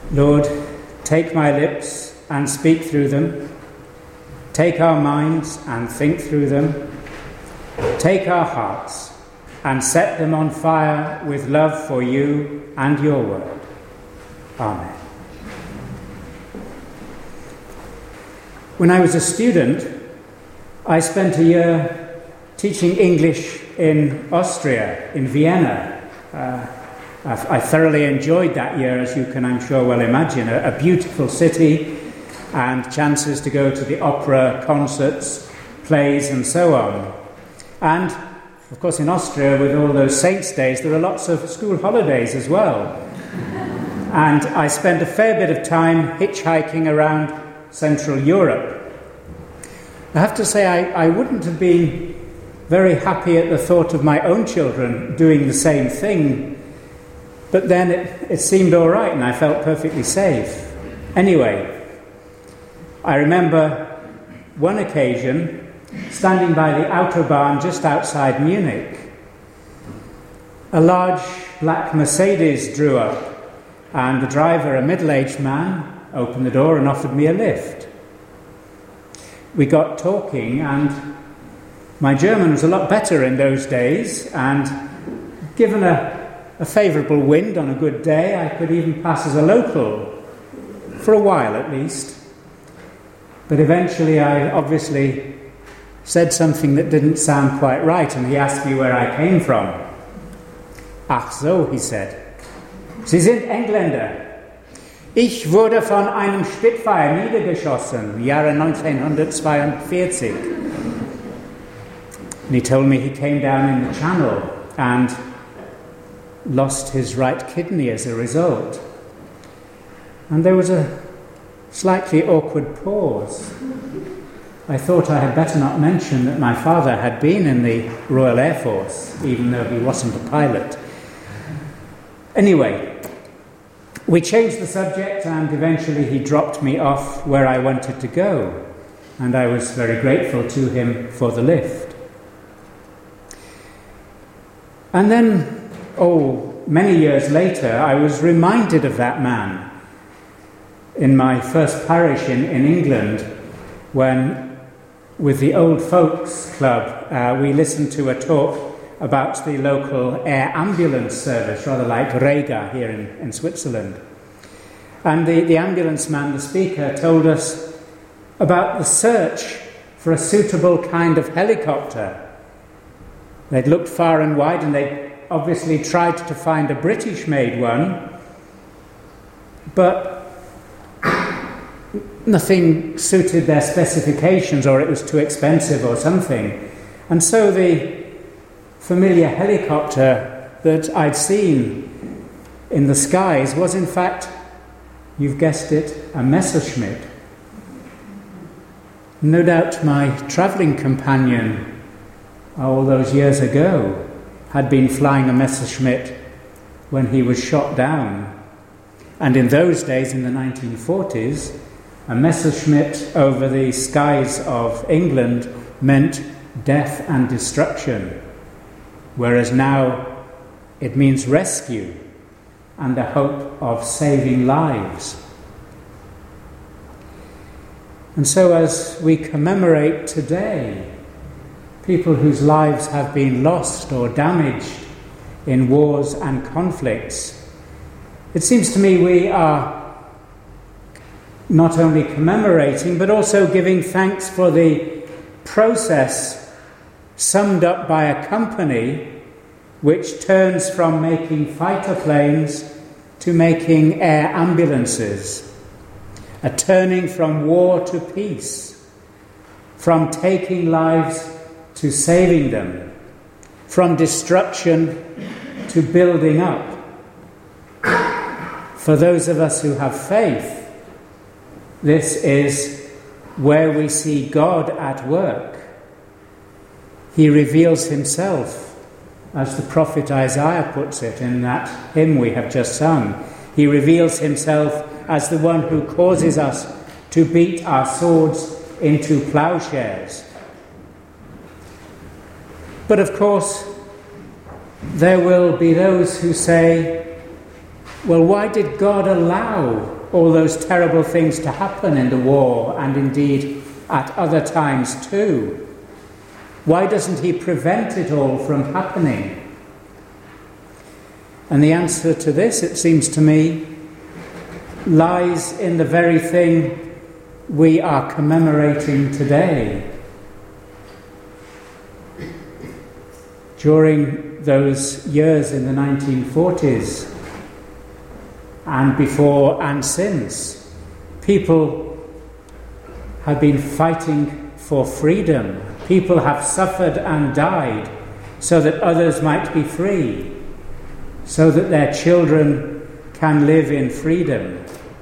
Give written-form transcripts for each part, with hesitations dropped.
Lord, take my lips and speak through them. Take our minds and think through them. Take our hearts and set them on fire with love for you and your word. Amen. When I was a student, I spent a year teaching English in Austria, in Vienna. I thoroughly enjoyed that year, as you can, I'm sure, well imagine. A beautiful city and chances to go to the opera, concerts, plays and so on. And, of course, in Austria, with all those saints' days, there are lots of school holidays as well. And I spent a fair bit of time hitchhiking around Central Europe. I have to say, I wouldn't have been very happy at the thought of my own children doing the same thing, but then it seemed all right and I felt perfectly safe. Anyway, I remember one occasion standing by the Autobahn just outside Munich. A large black Mercedes drew up and the driver, a middle-aged man, opened the door and offered me a lift. We got talking, and my German was a lot better in those days, and given a favourable wind on a good day, I could even pass as a local, for a while at least. But eventually I obviously said something that didn't sound quite right, and he asked me where I came from. Ach so, he said. Sie sind Engländer. Ich wurde von einem Spitfire niedergeschossen, Jahre 1942. And he told me he came down in the Channel and lost his right kidney as a result. And there was a slightly awkward pause. I thought I had better not mention that my father had been in the Royal Air Force, even though he wasn't a pilot. Anyway, we changed the subject, and eventually he dropped me off where I wanted to go, and I was very grateful to him for the lift. And then, many years later, I was reminded of that man in my first parish in England, when, with the Old Folks Club, we listened to a talk about the local air ambulance service, rather like Rega here in Switzerland. And the ambulance man, the speaker, told us about the search for a suitable kind of helicopter. They'd looked far and wide, and they obviously tried to find a British-made one, but nothing suited their specifications, or it was too expensive or something. And so the familiar helicopter that I'd seen in the skies was in fact, you've guessed it, a Messerschmitt. No doubt my travelling companion all those years ago had been flying a Messerschmitt when he was shot down. And in those days, in the 1940s, a Messerschmitt over the skies of England meant death and destruction, whereas now it means rescue and the hope of saving lives. And so as we commemorate today people whose lives have been lost or damaged in wars and conflicts, it seems to me we are not only commemorating but also giving thanks for the process summed up by a company which turns from making fighter planes to making air ambulances, a turning from war to peace, from taking lives to saving them, from destruction to building up. For those of us who have faith, this is where we see God at work. He reveals himself, as the prophet Isaiah puts it in that hymn we have just sung. He reveals himself as the one who causes us to beat our swords into plowshares. But of course, there will be those who say, well, why did God allow all those terrible things to happen in the war and indeed at other times too? Why doesn't he prevent it all from happening? And the answer to this, it seems to me, lies in the very thing we are commemorating today. During those years in the 1940s, and before and since, people have been fighting for freedom. People have suffered and died so that others might be free, so that their children can live in freedom.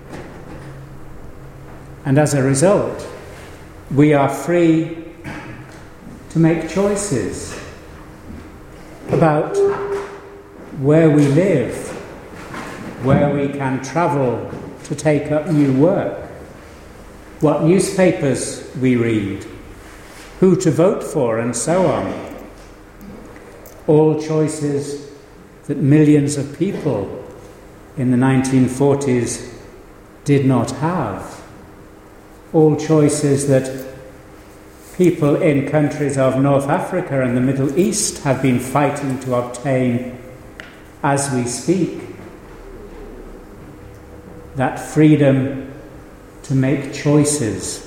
And as a result, we are free to make choices about where we live, where we can travel to take up new work, what newspapers we read, who to vote for, and so on. All choices that millions of people in the 1940s did not have. All choices that people in countries of North Africa and the Middle East have been fighting to obtain as we speak. That freedom to make choices.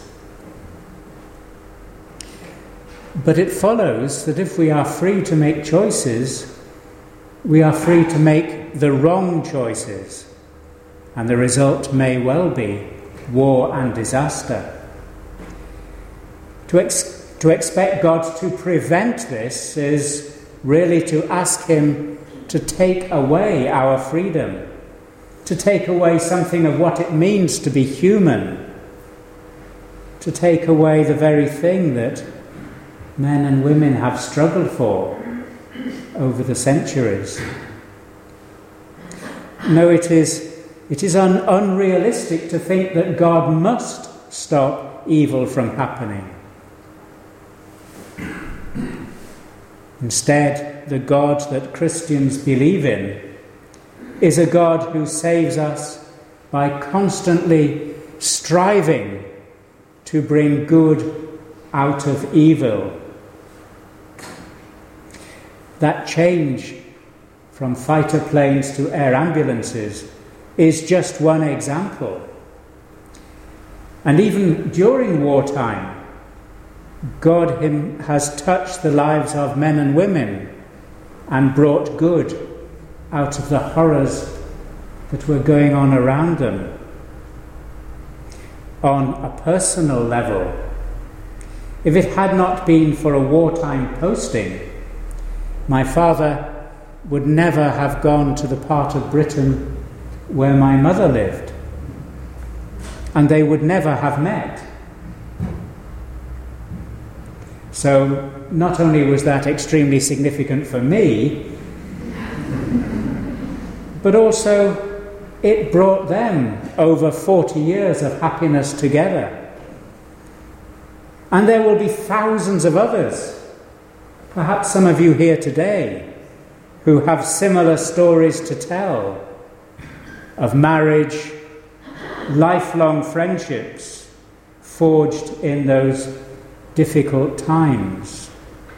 But it follows that if we are free to make choices, we are free to make the wrong choices, and the result may well be war and disaster. To expect God to prevent this is really to ask him to take away our freedom, to take away something of what it means to be human, to take away the very thing that men and women have struggled for over the centuries. No, it is unrealistic to think that God must stop evil from happening. Instead, the God that Christians believe in is a God who saves us by constantly striving to bring good out of evil. That change from fighter planes to air ambulances is just one example. And even during wartime, God has touched the lives of men and women and brought good out of the horrors that were going on around them. On a personal level, if it had not been for a wartime posting, my father would never have gone to the part of Britain where my mother lived, and they would never have met. So not only was that extremely significant for me, but also it brought them over 40 years of happiness together. And there will be thousands of others, perhaps some of you here today, who have similar stories to tell of marriage, lifelong friendships forged in those difficult times.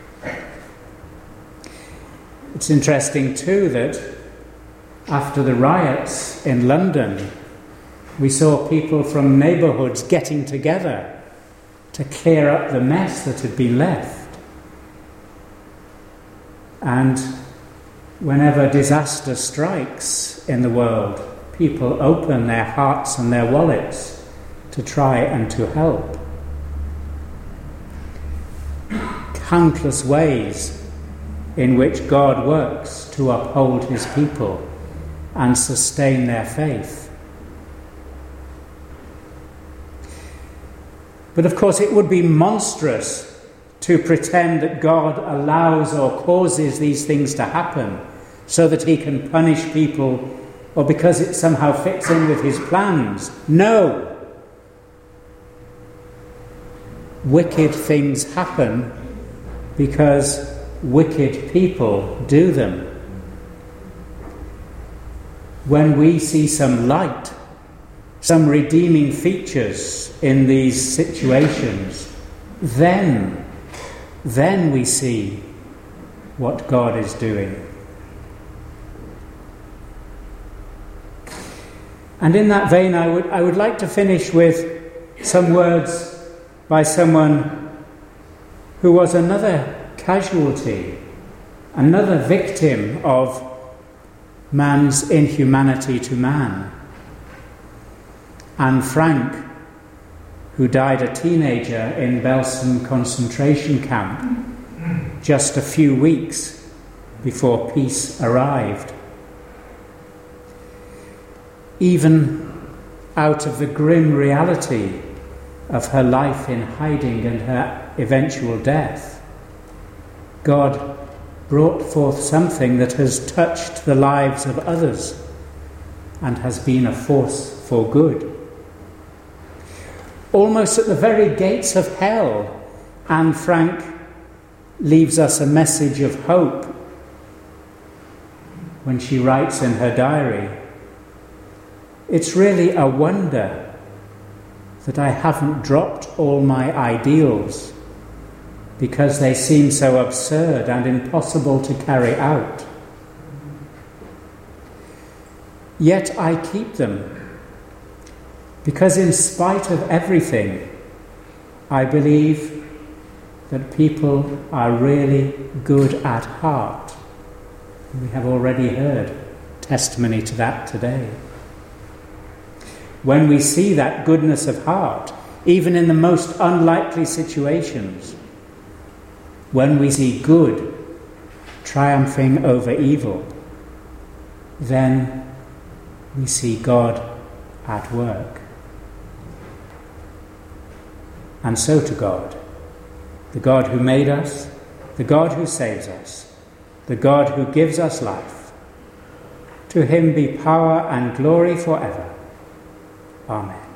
It's interesting too that after the riots in London, we saw people from neighbourhoods getting together to clear up the mess that had been left. And whenever disaster strikes in the world, people open their hearts and their wallets to try and to help. Countless ways in which God works to uphold his people and sustain their faith. But of course it would be monstrous to pretend that God allows or causes these things to happen so that he can punish people or because it somehow fits in with his plans. No! Wicked things happen because wicked people do them. When we see some light, some redeeming features in these situations, then we see what God is doing. And in that vein, I would like to finish with some words by someone who was another casualty, another victim of man's inhumanity to man. Anne Frank, who died a teenager in Belsen concentration camp just a few weeks before peace arrived. Even out of the grim reality of her life in hiding and her eventual death, God brought forth something that has touched the lives of others and has been a force for good. Almost at the very gates of hell, Anne Frank leaves us a message of hope when she writes in her diary, "It's really a wonder that I haven't dropped all my ideals because they seem so absurd and impossible to carry out. Yet I keep them because in spite of everything, I believe that people are really good at heart." We have already heard testimony to that today. When we see that goodness of heart, even in the most unlikely situations, when we see good triumphing over evil, then we see God at work. And so to God, the God who made us, the God who saves us, the God who gives us life, to him be power and glory forever. Amen.